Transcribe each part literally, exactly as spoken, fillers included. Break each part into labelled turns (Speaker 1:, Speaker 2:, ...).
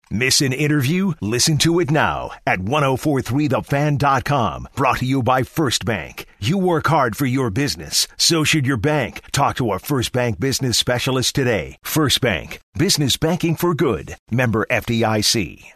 Speaker 1: Miss an interview? Listen to it now at ten forty-three the fan dot com. Brought to you by First Bank. You work hard for your business. So should your bank. Talk to a First Bank business specialist today. First Bank. Business banking for good. Member F D I C.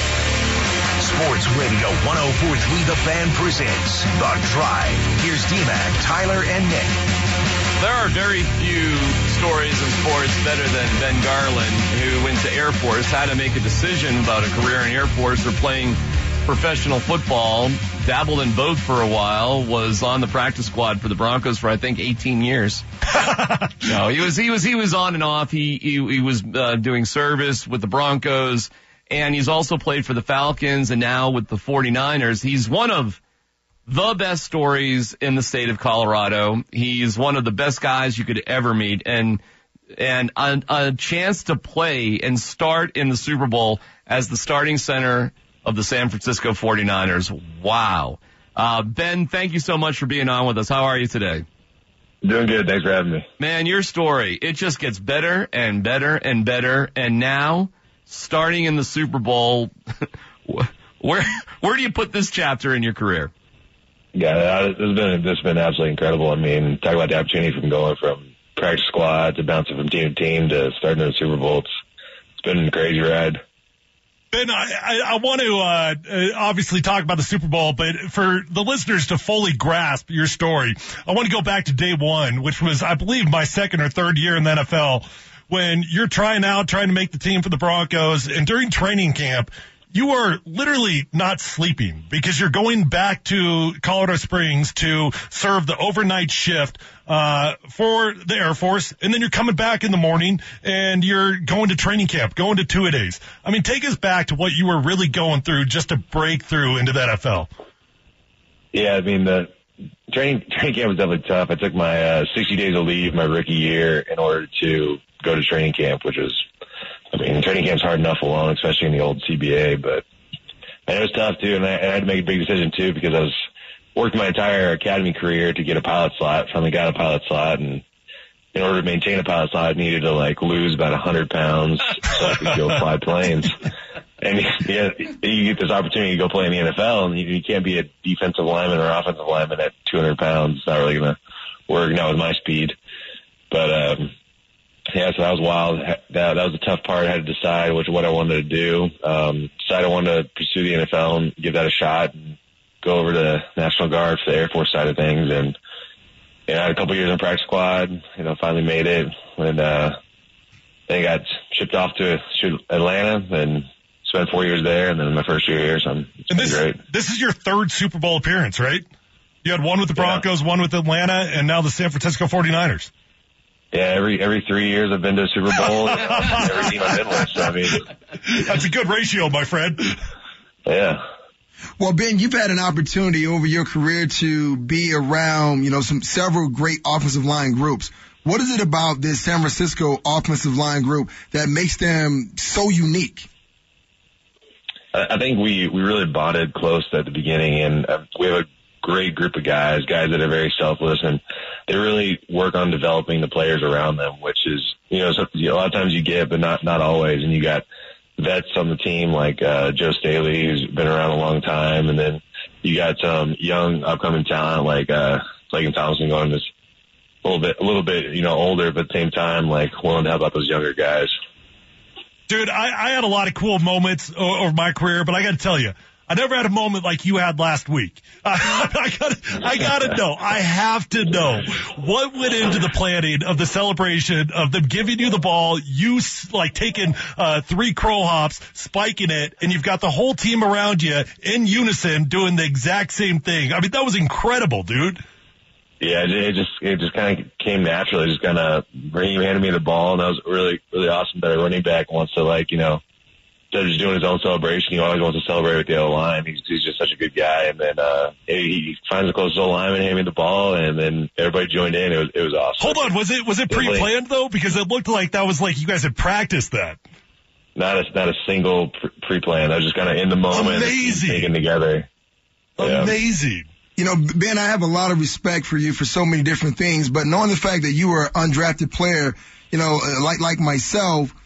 Speaker 2: Sports Radio ten forty-three The Fan presents The Drive. Here's D-Mac, Tyler, and Nick.
Speaker 3: There are very few stories in sports better than Ben Garland, who went to Air Force, had to make a decision about a career in Air Force or playing professional football, dabbled in both for a while, was on the practice squad for the Broncos for, I think, eighteen years. No, he was, he was, he was on and off. He, he, he was uh, doing service with the Broncos, and he's also played for the Falcons and now with the forty-niners. He's one of the best stories in the state of Colorado. He's one of the best guys you could ever meet, and and a, a chance to play and start in the Super Bowl as the starting center of the San Francisco forty-niners. Wow. Uh, Ben, thank you so much for being on with us. How are you today?
Speaker 4: Doing good. Thanks for having me.
Speaker 3: Man, your story, it just gets better and better and better, and now starting in the Super Bowl, where where do you put this chapter in your career?
Speaker 4: Yeah, this has been this has been absolutely incredible. I mean, talk about the opportunity from going from practice squad to bouncing from team to team to starting in the Super Bowl. It's, it's been a crazy ride.
Speaker 5: Ben, I, I, I want to uh, obviously talk about the Super Bowl, but for the listeners to fully grasp your story, I want to go back to day one, which was, I believe, my second or third year in the N F L, when you're trying out, trying to make the team for the Broncos, and during training camp, you are literally not sleeping because you're going back to Colorado Springs to serve the overnight shift uh for the Air Force, and then you're coming back in the morning and you're going to training camp, going to two-a-days. I mean, take us back to what you were really going through just to break through into the N F L.
Speaker 4: Yeah, I mean, the training training camp was definitely tough. I took my uh, sixty days of leave my rookie year in order to go to training camp, which was, I mean, training camp's hard enough alone, especially in the old C B A, but and it was tough too, and I, and I had to make a big decision too because I was worked my entire academy career to get a pilot slot. Finally got a pilot slot, and in order to maintain a pilot slot, I needed to like lose about a hundred pounds so I could go fly planes. And yeah, you get this opportunity to go play in the N F L, and you, you can't be a defensive lineman or offensive lineman at two hundred pounds. It's not really going to work now with my speed, but. um Yeah, so that was wild. That, that was a tough part. I had to decide which what I wanted to do. Um, decided I wanted to pursue the N F L and give that a shot and go over to the National Guard for the Air Force side of things. And you know, I had a couple years in practice squad. You know, finally made it. And uh, then I got shipped off to Atlanta and spent four years there. And then my first year here, so I'm, it's
Speaker 5: and
Speaker 4: been
Speaker 5: this,
Speaker 4: great.
Speaker 5: This is your third Super Bowl appearance, right? You had one with the Broncos, yeah. one with Atlanta, and now the San Francisco forty-niners.
Speaker 4: Yeah, every every three years I've been to a Super Bowl. Every team I've been with. So, I mean,
Speaker 5: that's a good ratio, my friend.
Speaker 4: Yeah.
Speaker 6: Well, Ben, you've had an opportunity over your career to be around, you know, some several great offensive line groups. What is it about this San Francisco offensive line group that makes them so unique?
Speaker 4: I think we we really bonded close at the beginning, and we have a great group of guys, guys that are very selfless, and they really work on developing the players around them, which is, you know, so, you know, a lot of times you get, but not, not always. And you got vets on the team like, uh, Joe Staley, who's been around a long time. And then you got some young upcoming talent like, uh, Laken Thompson going this a little bit, a little bit, you know, older, but at the same time, like willing to help out those younger guys.
Speaker 5: Dude, I, I had a lot of cool moments over my career, but I got to tell you, I never had a moment like you had last week. I, I gotta, I gotta know. I have to know what went into the planning of the celebration of them giving you the ball, you like taking uh, three crow hops, spiking it, and you've got the whole team around you in unison doing the exact same thing. I mean, that was incredible, dude.
Speaker 4: Yeah, it, it just it just kind of came naturally. Just kind of Raheem handed me the ball, and that was really really awesome that a running back wants to, like, you know, instead of just doing his own celebration, he always wants to celebrate with the O line. He's, he's just such a good guy. And then uh, he finds the closest O lineman, handed me the ball, and then everybody joined in. It was it was awesome.
Speaker 5: Hold on, was it was it pre-planned though? Because it looked like that was like you guys had practiced that.
Speaker 4: Not a not a single pre-plan. I was just kind of in the moment,
Speaker 5: amazing,
Speaker 4: taken together. Yeah.
Speaker 5: Amazing.
Speaker 6: You know, Ben, I have a lot of respect for you for so many different things, but knowing the fact that you were an undrafted player, you know, like like myself,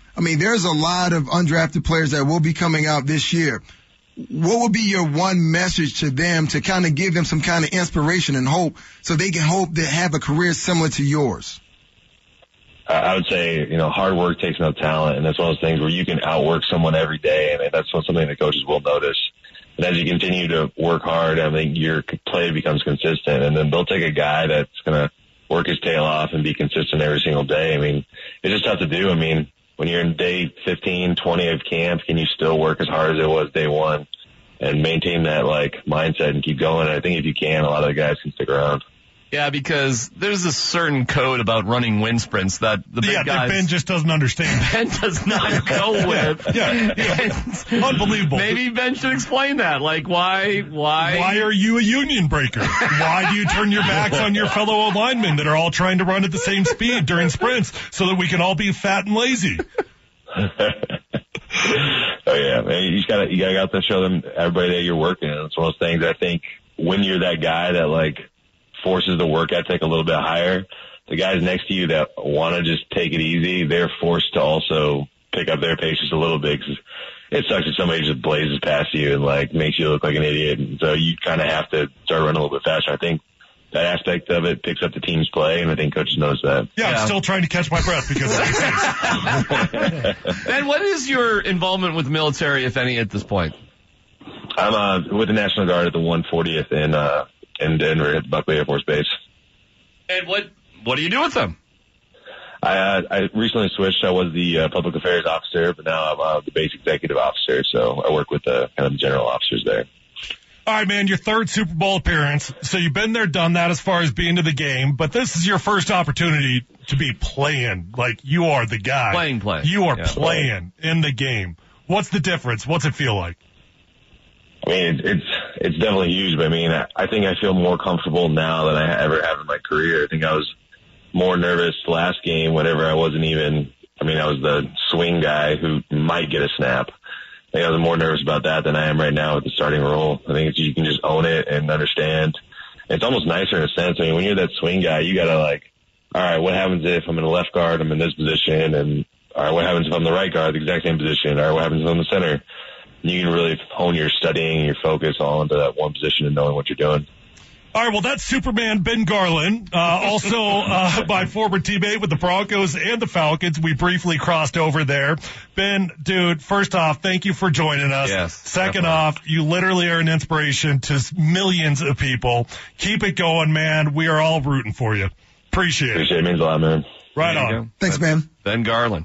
Speaker 6: I mean, there's a lot of undrafted players that will be coming out this year. What would be your one message to them to kind of give them some kind of inspiration and hope so they can hope to have a career similar to yours?
Speaker 4: I would say, you know, hard work takes no talent, and that's one of those things where you can outwork someone every day, and that's something that coaches will notice. And as you continue to work hard, I think your play becomes consistent, and then they'll take a guy that's going to work his tail off and be consistent every single day. I mean, it's just tough to do. I mean, when you're in day fifteen, twenty of camp, can you still work as hard as it was day one and maintain that, like, mindset and keep going? And I think if you can, a lot of the guys can stick around.
Speaker 3: Yeah, because there's a certain code about running wind sprints that the big
Speaker 5: yeah,
Speaker 3: guys...
Speaker 5: that Ben just doesn't understand.
Speaker 3: Ben does not go with.
Speaker 5: yeah, yeah. Unbelievable.
Speaker 3: Maybe Ben should explain that. Like, why, why?
Speaker 5: Why are you a union breaker? Why do you turn your backs on your fellow linemen that are all trying to run at the same speed during sprints so that we can all be fat and lazy?
Speaker 4: Oh yeah, man, you just gotta, you gotta go out there and show them, everybody, that you're working. And it's one of those things, I think, when you're that guy that, like, forces the work ethic a little bit higher, the guys next to you that want to just take it easy, they're forced to also pick up their pace just a little bit, because it sucks if somebody just blazes past you and, like, makes you look like an idiot. And so you kind of have to start running a little bit faster. I think that aspect of it picks up the team's play, and I think coaches notice that.
Speaker 5: Yeah,
Speaker 3: yeah.
Speaker 5: I'm still trying to catch my breath because of
Speaker 3: Ben, what is your involvement with the military, if any, at this point?
Speaker 4: I'm uh, with the National Guard at the one fortieth in uh, in Denver at Buckley Air Force Base.
Speaker 3: And what what do you do with them?
Speaker 4: I uh, I recently switched. I was the uh, public affairs officer, but now I'm uh, the base executive officer. So I work with the kind of the general officers there.
Speaker 5: All right, man, your third Super Bowl appearance. So you've been there, done that as far as being to the game, but this is your first opportunity to be playing. Like, you are the guy.
Speaker 3: Playing, playing.
Speaker 5: You are
Speaker 3: yeah.
Speaker 5: playing in the game. What's the difference? What's it feel like?
Speaker 4: I mean, it's it's definitely huge, but I mean, I think I feel more comfortable now than I ever have in my career. I think I was more nervous last game whenever I wasn't even, I mean, I was the swing guy who might get a snap. I think I was more nervous about that than I am right now with the starting role. I think it's, you can just own it and understand. It's almost nicer in a sense. I mean, when you're that swing guy, you got to, like, all right, what happens if I'm in the left guard, I'm in this position, and all right, what happens if I'm the right guard, the exact same position, all right, what happens if I'm the center? You can really hone your studying, your focus all into that one position and knowing what you're doing.
Speaker 5: All right, well, that's Superman Ben Garland, uh, also uh, my former teammate with the Broncos and the Falcons. We briefly crossed over there. Ben, dude, first off, thank you for joining us.
Speaker 3: Yes,
Speaker 5: Second
Speaker 3: definitely.
Speaker 5: off, you literally are an inspiration to millions of people. Keep it going, man. We are all rooting for you. Appreciate it.
Speaker 4: Appreciate it. It means a lot, man.
Speaker 5: Right
Speaker 3: There you
Speaker 5: on.
Speaker 3: go.
Speaker 6: Thanks, man.
Speaker 3: Ben Garland.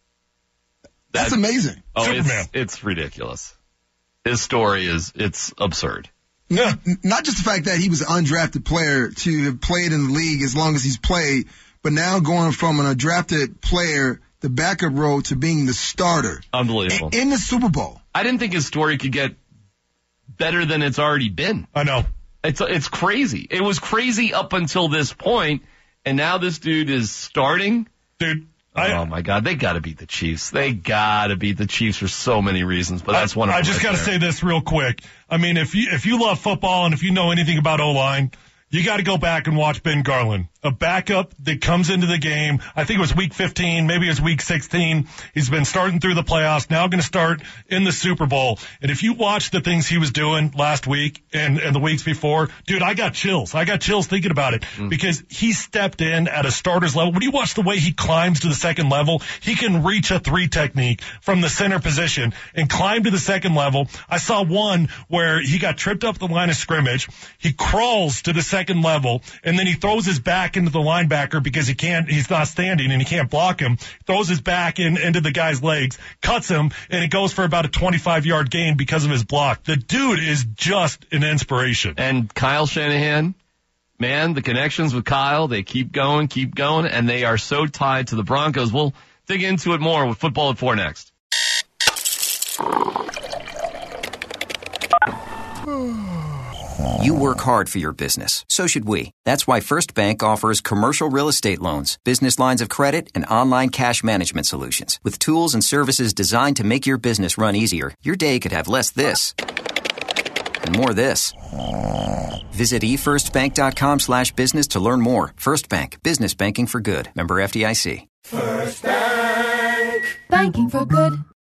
Speaker 6: That's
Speaker 3: That-
Speaker 6: amazing.
Speaker 3: Oh,
Speaker 5: Superman.
Speaker 3: it's, it's ridiculous. His story is, it's absurd.
Speaker 6: No, n- not just the fact that he was an undrafted player to have played in the league as long as he's played, but now going from an undrafted player, the backup role, to being the starter
Speaker 3: Unbelievable.
Speaker 6: in, in the Super Bowl.
Speaker 3: I didn't think his story could get better than it's already been.
Speaker 5: I know.
Speaker 3: It's it's crazy. It was crazy up until this point, and now this dude is starting.
Speaker 5: Dude, I,
Speaker 3: oh my God, they got to beat the Chiefs. They got to beat the Chiefs for so many reasons, but that's
Speaker 5: I,
Speaker 3: one of
Speaker 5: I
Speaker 3: them.
Speaker 5: just
Speaker 3: right
Speaker 5: got to
Speaker 3: there.
Speaker 5: say this real quick. I mean, if you if you love football and if you know anything about O-line, you got to go back and watch Ben Garland, a backup that comes into the game. I think it was week fifteen, maybe it was week sixteen. He's been starting through the playoffs, now going to start in the Super Bowl. And if you watch the things he was doing last week and, and the weeks before, dude, I got chills. I got chills thinking about it mm. because he stepped in at a starter's level. When you watch the way he climbs to the second level, he can reach a three technique from the center position and climb to the second level. I saw one where he got tripped up the line of scrimmage. He crawls to the second second level, and then he throws his back into the linebacker because he can't, he's not standing and he can't block him, throws his back in, into the guy's legs, cuts him, and it goes for about a twenty-five yard gain because of his block. The dude is just an inspiration.
Speaker 3: And Kyle Shanahan, man, the connections with Kyle, they keep going, keep going, and they are so tied to the Broncos. We'll dig into it more with Football at Four next.
Speaker 7: You work hard for your business. So should we. That's why First Bank offers commercial real estate loans, business lines of credit, and online cash management solutions. With tools and services designed to make your business run easier, your day could have less this and more this. Visit e first bank dot com slash business to learn more. First Bank. Business banking for good. Member F D I C.
Speaker 8: First Bank. Banking for good.